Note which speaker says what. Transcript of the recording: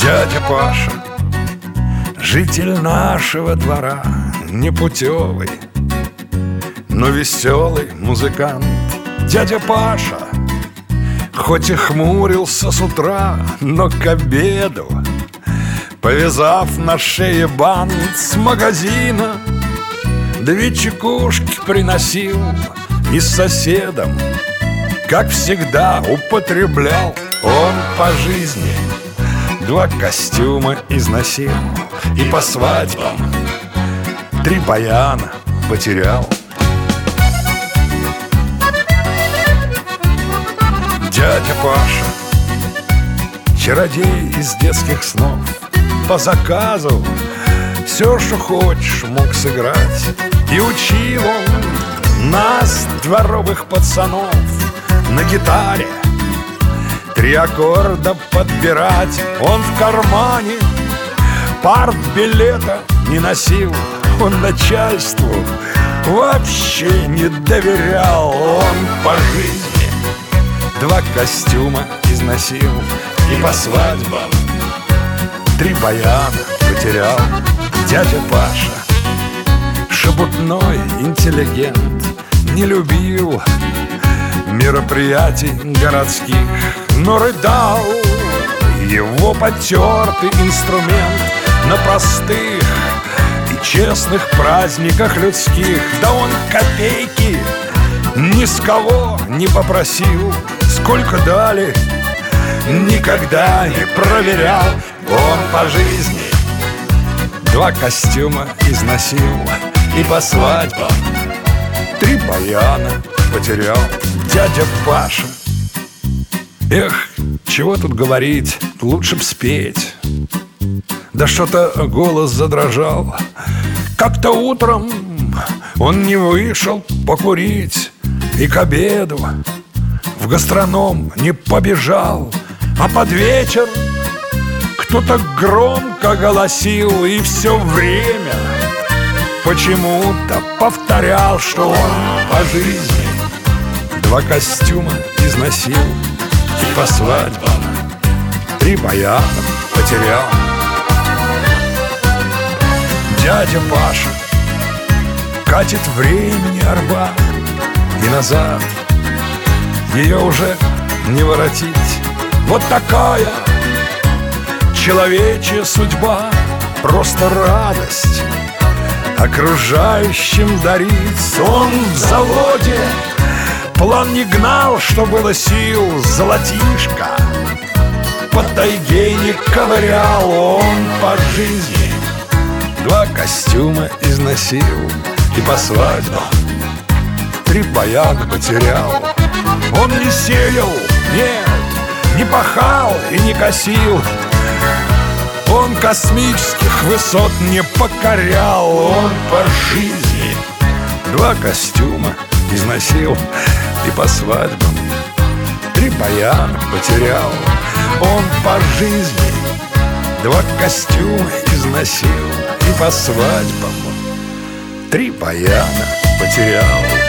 Speaker 1: Дядя Паша, житель нашего двора, непутевый, но веселый музыкант. Дядя Паша, хоть и хмурился с утра, но к обеду, повязав на шее бант, с магазина 2 чекушки приносил и с соседом, как всегда, употреблял. Он по жизни 2 костюма износил и по свадьбам 3 баяна потерял. Дядя Паша, чародей из детских снов, по заказу все, что хочешь, мог сыграть. И учил он нас, дворовых пацанов, на гитаре 3 аккорда подбирать. Он в кармане партбилета не носил, он начальству вообще не доверял. Он по жизни 2 костюма износил и по свадьбам 3 баяна потерял. Дядя Паша, шебутной интеллигент, не любил мероприятий городских, но рыдал его потертый инструмент на простых и честных праздниках людских. Да он копейки ни с кого не попросил, сколько дали, никогда не проверял. Он по жизни 2 костюма износил и по свадьбам 3 баяна потерял. Дядя Паша, эх, чего тут говорить, лучше б спеть. Да что-то голос задрожал. Как-то утром он не вышел покурить и к обеду в гастроном не побежал, а под вечер кто-то громко голосил и все время почему-то повторял, что он по жизни 2 костюма износил и по свадьбам 3 баяна потерял. Дядя Паша катит времени арба, и назад ее уже не воротить. Вот такая человечья судьба, просто радость окружающим дарить. Он в заводе план не гнал, что было сил, золотишко по тайге не ковырял. Он по жизни 2 костюма износил и по свадьбам 3 баяна потерял. Он не сеял, нет, не пахал и не косил, он космических высот не покорял. Он по жизни 2 костюма износил и по свадьбам 3 баяна потерял. Он по жизни 2 костюма износил и по свадьбам 3 баяна потерял.